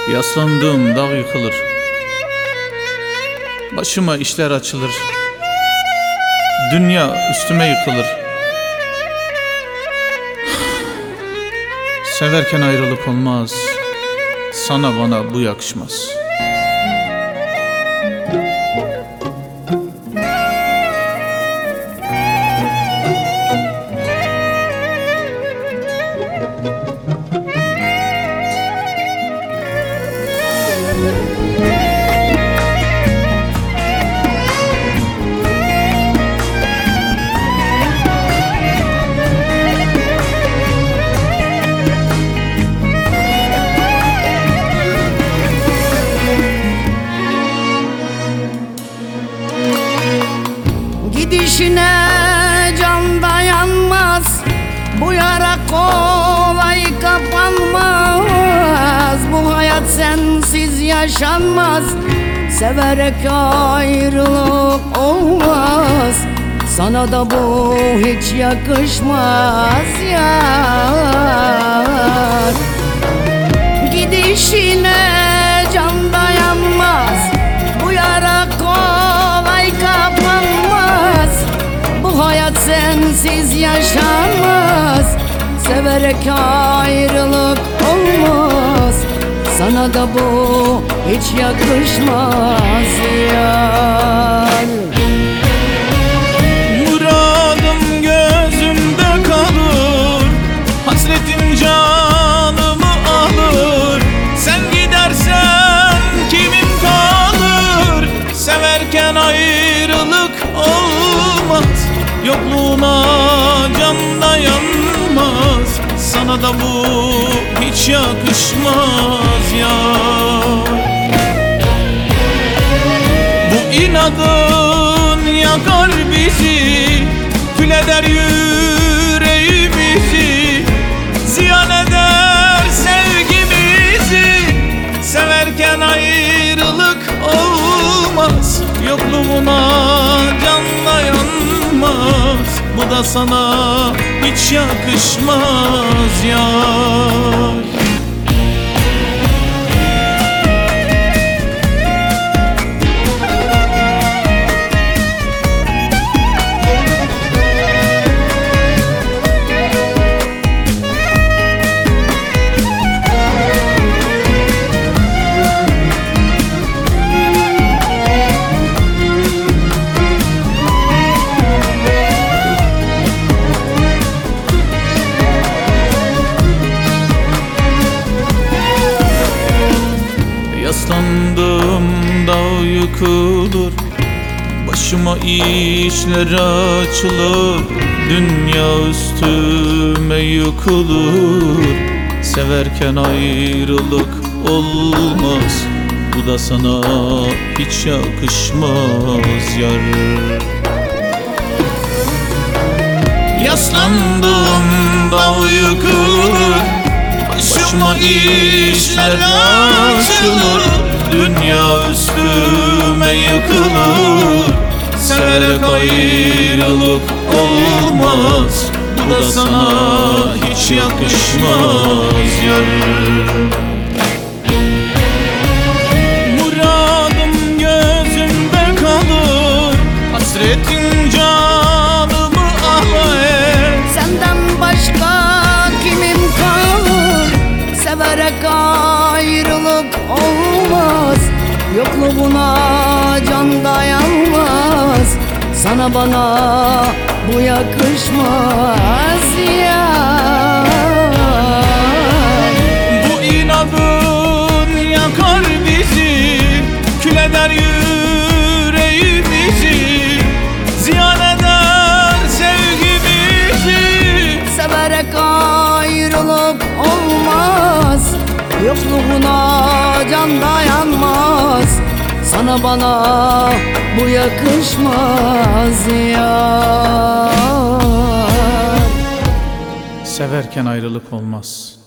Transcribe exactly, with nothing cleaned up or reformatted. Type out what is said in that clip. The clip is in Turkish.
Yaslandığım dağ yıkılır, başıma işler açılır, dünya üstüme yıkılır. Severken ayrılık olmaz, sana bana bu yakışmaz. Gidişine can dayanmaz, bu yara kolay kapanmaz. Bu hayat sensiz yaşanmaz, severek ayrılık olmaz. Sana da bu hiç yakışmaz yar. Gidişine can dayanmaz, bu yara kolay kapanmaz. Bu hayat sensiz yaşanmaz, severek ayrılık olmaz. Sana da bu hiç yakışmaz yar. Muradım gözümde kalır, hasretin canımı alır. Sen gidersen kimim kalır? Severken ayrılık olmaz, yokluğuna can dayanmaz. Sana da bu hiç yakışmaz ya. Bu inadın yakar bizi, kül eder yüreğimizi, ziyan eder sevgimizi. Severken ayrılık olmaz, yokluğuna can dayanmaz. Bu da sana hiç yakışmaz yar. Yaslandığım dağ yıkılır, başıma işler açılır, dünya üstüme yıkılır. Severken ayrılık olmaz, bu da sana hiç yakışmaz yar. Yaslandığım dağ yıkılır, başıma işler açılır, dünya üstüme yıkılır. Severek ayrılık olmaz, bu da sana hiç yakışmaz yar. Muradım gözümde kalır, hasretin canımı alır. Senden başka kimim kalır? Severek ayrılık olmaz, yokluğuna can dayanmaz. Sana bana bu yakışmaz ya. Bu inadın yakar bizi, kül eder yüreğimizi, ziyan eder sevgimizi. Severek ayrılık olmaz, yokluğuna can dayanmaz. Sana bana bu yakışmaz yar. Severken ayrılık olmaz,